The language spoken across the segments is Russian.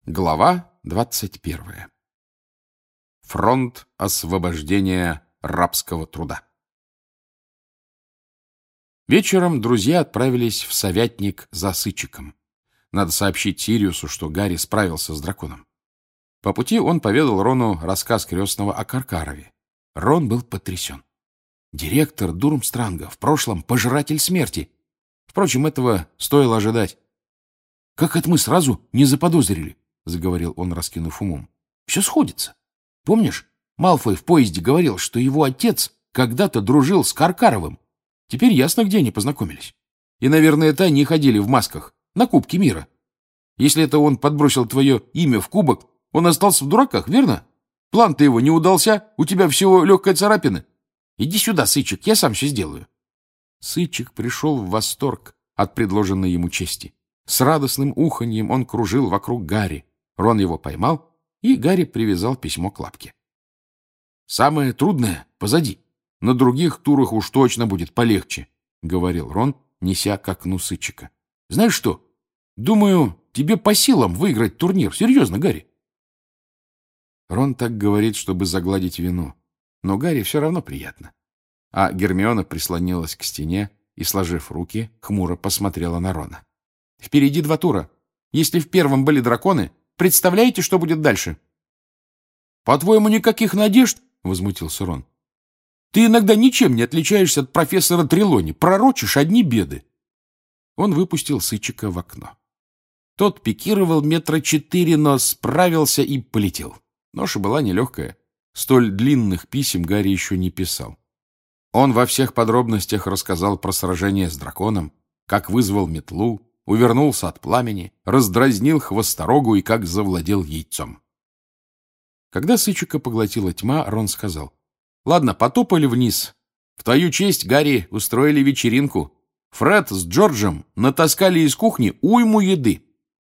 Глава 21. Фронт освобождения рабского труда. Вечером друзья отправились в Совятник за Сычиком. Надо сообщить Сириусу, что Гарри справился с драконом. По пути он поведал Рону рассказ крестного о Каркарове. Рон был потрясен. Директор Дурмстранга, в прошлом пожиратель смерти. Впрочем, этого стоило ожидать. «Как это мы сразу не заподозрили?» — заговорил он, раскинув умом. «Все сходится. Помнишь, Малфой в поезде говорил, что его отец когда-то дружил с Каркаровым? Теперь ясно, где они познакомились. И, наверное, это они ходили в масках на Кубке мира. Если это он подбросил твое имя в кубок, он остался в дураках, верно? План-то его не удался, у тебя всего легкая царапина. Иди сюда, Сычик, я сам все сделаю». Сычик пришел в восторг от предложенной ему чести. С радостным уханьем он кружил вокруг Гарри. Рон его поймал, и Гарри привязал письмо к лапке. «Самое трудное позади. На других турах уж точно будет полегче», — говорил Рон, неся к окну Сычика. «Знаешь что? Думаю, тебе по силам выиграть турнир. Серьезно, Гарри». Рон так говорит, чтобы загладить вину. Но Гарри все равно приятно. А Гермиона прислонилась к стене и, сложив руки, хмуро посмотрела на Рона. «Впереди 2 тура. Если в первом были драконы, представляете, что будет дальше?» «По-твоему, никаких надежд?» — возмутился Рон. «Ты иногда ничем не отличаешься от профессора Трелони. Пророчишь одни беды». Он выпустил Сычика в окно. Тот пикировал 4 метра, но справился и полетел. Ноша была нелегкая. Столь длинных писем Гарри еще не писал. Он во всех подробностях рассказал про сражение с драконом, как вызвал метлу, увернулся от пламени, раздразнил хвосторогу и как завладел яйцом. Когда Сычика поглотила тьма, Рон сказал: «Ладно, потопали вниз. В твою честь, Гарри, устроили вечеринку. Фред с Джорджем натаскали из кухни уйму еды».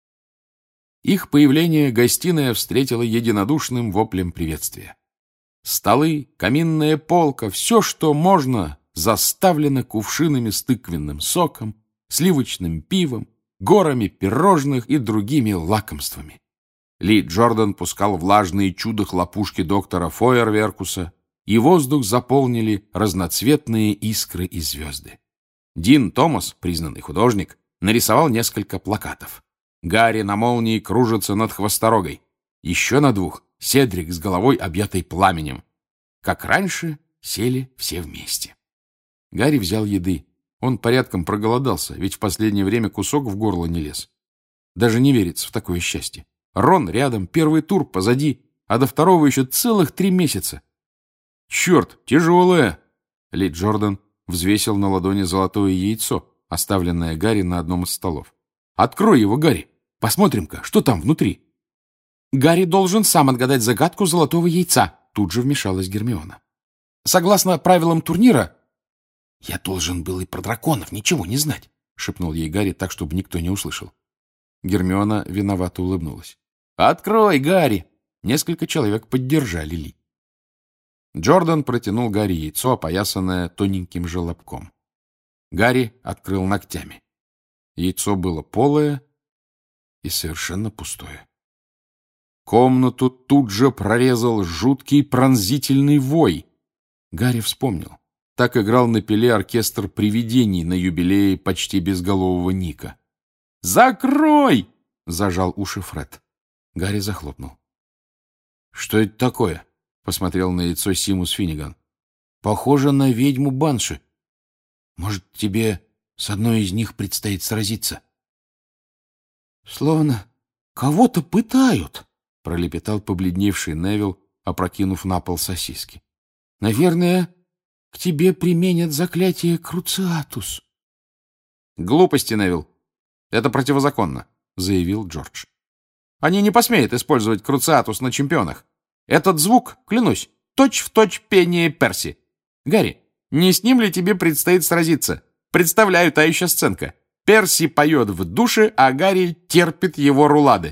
Их появление гостиная встретила единодушным воплем приветствия. Столы, каминная полка, все, что можно, заставлено кувшинами с тыквенным соком, сливочным пивом, горами пирожных и другими лакомствами. Ли Джордан пускал влажные чудо-хлопушки доктора Фойерверкуса, и воздух заполнили разноцветные искры и звезды. Дин Томас, признанный художник, нарисовал несколько плакатов. Гарри на молнии кружится над хвосторогой. Еще на 2 Седрик с головой, объятой пламенем. Как раньше, сели все вместе. Гарри взял еды. Он порядком проголодался, ведь в последнее время кусок в горло не лез. Даже не верится в такое счастье. Рон рядом, первый тур позади, а до второго еще целых 3 месяца. «Черт, тяжелое!» Ли Джордан взвесил на ладони золотое яйцо, оставленное Гарри на одном из столов. «Открой его, Гарри! Посмотрим-ка, что там внутри!» «Гарри должен сам отгадать загадку золотого яйца», — тут же вмешалась Гермиона. «Согласно правилам турнира...» «Я должен был и про драконов ничего не знать», — шепнул ей Гарри так, чтобы никто не услышал. Гермиона виновато улыбнулась. «Открой, Гарри!» Несколько человек поддержали Ли. Джордан протянул Гарри яйцо, опоясанное тоненьким желобком. Гарри открыл ногтями. Яйцо было полое и совершенно пустое. Комнату тут же прорезал жуткий пронзительный вой. Гарри вспомнил. Так играл на пиле оркестр привидений на юбилее почти безголового Ника. «Закрой!» — зажал уши Фред. Гарри захлопнул. «Что это такое?» — посмотрел на яйцо Симус Финниган. «Похоже на ведьму Банши. Может, тебе с одной из них предстоит сразиться?» «Словно кого-то пытают», — пролепетал побледневший Невилл, опрокинув на пол сосиски. «Наверное, к тебе применят заклятие Круциатус». «Глупости, Невилл. Это противозаконно», — заявил Джордж. «Они не посмеют использовать Круциатус на чемпионах. Этот звук, клянусь, точь-в-точь пение Перси. Гарри, не с ним ли тебе предстоит сразиться? Представляю, та еще сценка. Перси поет в душе, а Гарри терпит его рулады».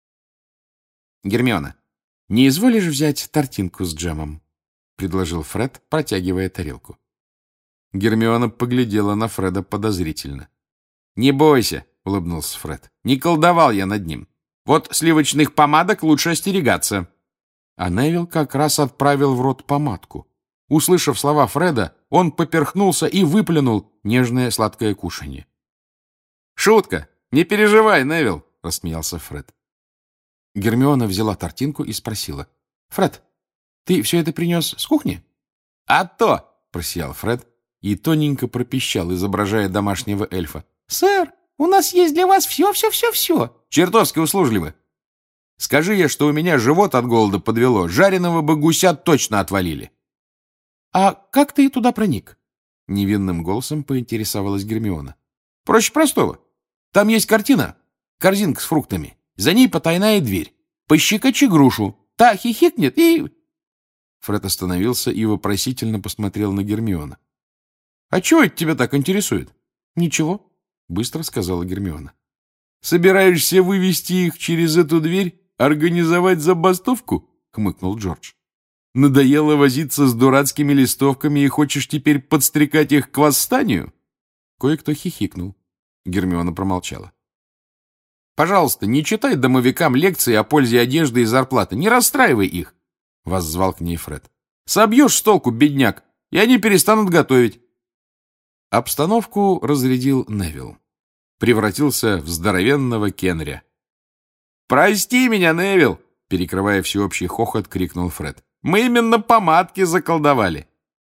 «Гермиона, не изволишь взять тортинку с джемом?» — предложил Фред, протягивая тарелку. Гермиона поглядела на Фреда подозрительно. «Не бойся», — улыбнулся Фред. «Не колдовал я над ним. Вот сливочных помадок лучше остерегаться». А Невилл как раз отправил в рот помадку. Услышав слова Фреда, он поперхнулся и выплюнул нежное сладкое кушанье. «Шутка! Не переживай, Невилл!» — рассмеялся Фред. Гермиона взяла тортинку и спросила. «Фред, ты все это принес с кухни?» «А то!» — просиял Фред и тоненько пропищал, изображая домашнего эльфа. «Сэр, у нас есть для вас все. Чертовски услужливо. Скажи я, что у меня живот от голода подвело, жареного бы гуся точно отвалили». «А как ты туда проник?» — невинным голосом поинтересовалась Гермиона. «Проще простого. Там есть картина, корзинка с фруктами. За ней потайная дверь. Пощекочи грушу. Та хихикнет и...» Фред остановился и вопросительно посмотрел на Гермиону. «А чего это тебя так интересует?» «Ничего», — быстро сказала Гермиона. «Собираешься вывести их через эту дверь, организовать забастовку?» — хмыкнул Джордж. «Надоело возиться с дурацкими листовками и хочешь теперь подстрекать их к восстанию?» Кое-кто хихикнул. Гермиона промолчала. «Пожалуйста, не читай домовикам лекции о пользе одежды и зарплаты. Не расстраивай их!» — воззвал к ней Фред. «Собьешь с толку, бедняк, и они перестанут готовить». Обстановку разрядил Невилл. Превратился в здоровенного Кенря. «Прости меня, Невилл!» — перекрывая всеобщий хохот, крикнул Фред. «Мы именно помадки заколдовали!»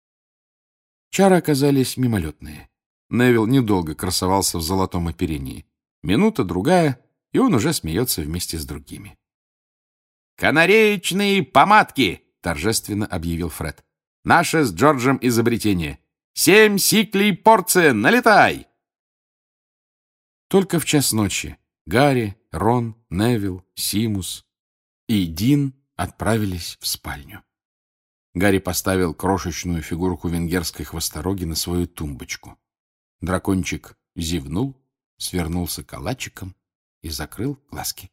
Чары оказались мимолетные. Невилл недолго красовался в золотом оперении. Минута-другая, и он уже смеется вместе с другими. «Канареечные помадки!» — торжественно объявил Фред. «Наше с Джорджем изобретение. 7 сиклей порция, налетай!» Только в час ночи Гарри, Рон, Невилл, Симус и Дин отправились в спальню. Гарри поставил крошечную фигурку венгерской хвостороги на свою тумбочку. Дракончик зевнул, свернулся калачиком и закрыл глазки.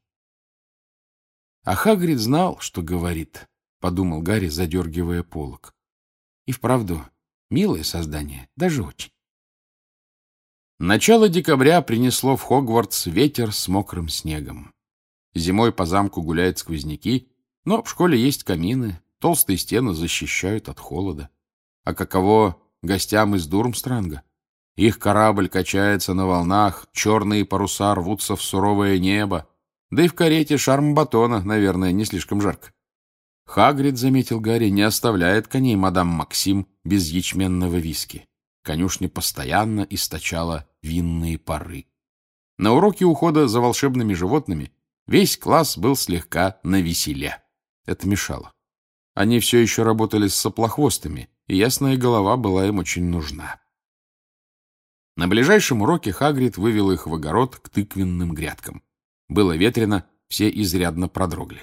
А Хагрид знал, что говорит, — подумал Гарри, задергивая полог. И вправду, милое создание, даже очень. Начало декабря принесло в Хогвартс ветер с мокрым снегом. Зимой по замку гуляют сквозняки, но в школе есть камины, толстые стены защищают от холода. А каково гостям из Дурмстранга? Их корабль качается на волнах, черные паруса рвутся в суровое небо, да и в карете Шармбатона, наверное, не слишком жарко. Хагрид, заметил Гарри, не оставляет коней мадам Максим без ячменного виски. Конюшня постоянно источала винные пары. На уроке ухода за волшебными животными весь класс был слегка навеселе. Это мешало. Они все еще работали с соплохвостами, и ясная голова была им очень нужна. На ближайшем уроке Хагрид вывел их в огород к тыквенным грядкам. Было ветрено, все изрядно продрогли.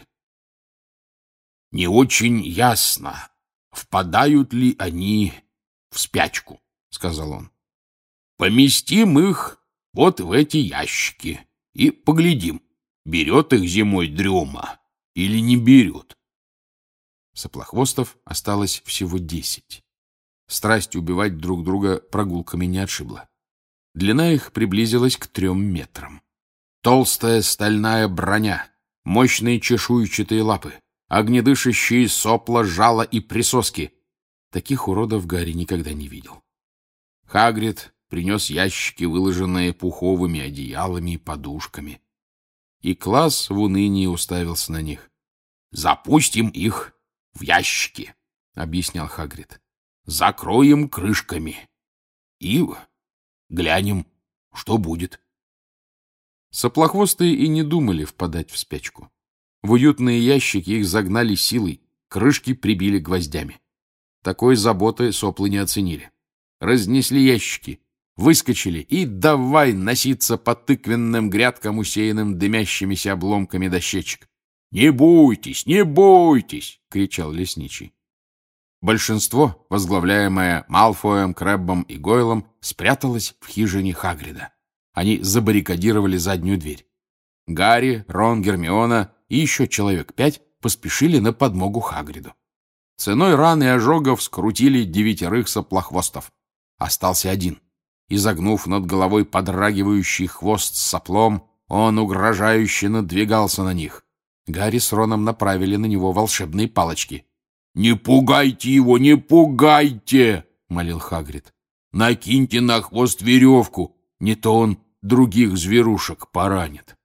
«Не очень ясно, впадают ли они в спячку», — сказал он. «Поместим их вот в эти ящики и поглядим, берет их зимой дрема или не берет». Соплохвостов осталось всего 10. Страсть убивать друг друга прогулками не отшибла. Длина их приблизилась к 3 метрам. Толстая стальная броня, мощные чешуйчатые лапы, огнедышащие сопла, жала и присоски. Таких уродов Гарри никогда не видел. Хагрид принес ящики, выложенные пуховыми одеялами и подушками. И класс в унынии уставился на них. «Запустим их в ящики», — объяснял Хагрид. «Закроем крышками и глянем, что будет». Соплохвостые и не думали впадать в спячку. В уютные ящики их загнали силой, крышки прибили гвоздями. Такой заботы соплы не оценили. Разнесли ящики, выскочили и давай носиться по тыквенным грядкам, усеянным дымящимися обломками дощечек. «Не бойтесь, не бойтесь!» — кричал лесничий. Большинство, возглавляемое Малфоем, Крэббом и Гойлом, спряталось в хижине Хагрида. Они забаррикадировали заднюю дверь. Гарри, Рон, Гермиона и еще человек 5 поспешили на подмогу Хагриду. Ценой ран и ожогов скрутили 9 соплохвостов. Остался один. Изогнув над головой подрагивающий хвост с соплом, Он угрожающе надвигался на них. Гарри с Роном направили на него волшебные палочки. «Не пугайте его, не пугайте!» — молил Хагрид. «Накиньте на хвост веревку, не то он других зверушек поранит».